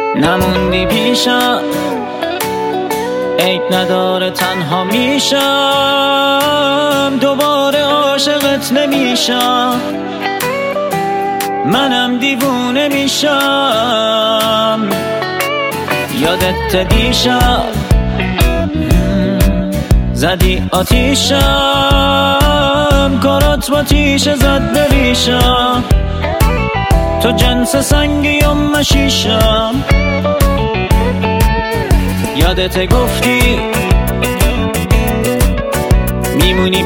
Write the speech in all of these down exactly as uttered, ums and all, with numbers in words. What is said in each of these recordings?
نموندی پیشم، عیب نداره تنها میشم، دوباره عاشقت نمیشم، منم دیوونه میشم. یادت دیشب زدی آتیشم، کارات با تیشه زد به ریشم، تو جنس سنگی و مشیشم. یادت گفتی میمونی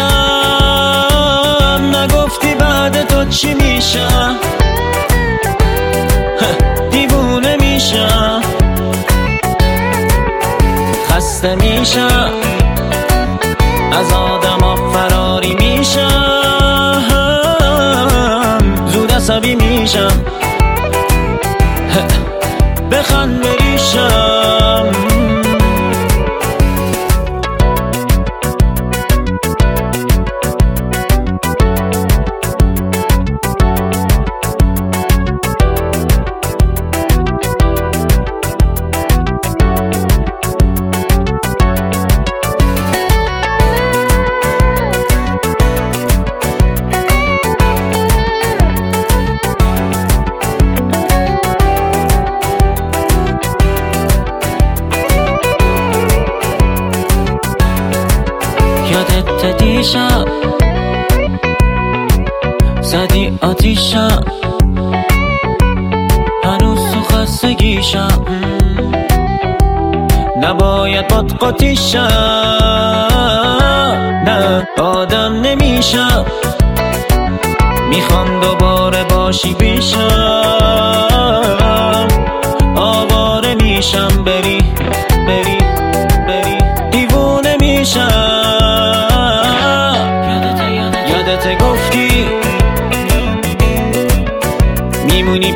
پیشم، نگفتی بعد تو چی میشم، دیوونه میشم، خسته میشم، از آدما فراری میشم، زود عصبی میشم، بخند بریشم. یادت دیشب زدی آتیشم، هنوز تو خستگیشم، نباید باد قاطیشم، نه آدم نمیشم، میخوام دوباره باشی پیشم، آواره میشم، بری بری بری دیوونه میشم. یادت گفتی میمونی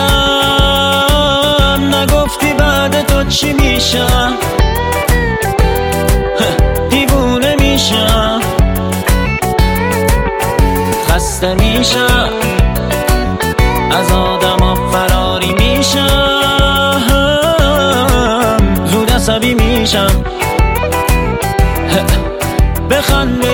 پیشم، نگفتی بعد تو چی میشم، دیوونه میشم، خسته میشم، از آدما فراری میشم، زود عصبی میشم، بخند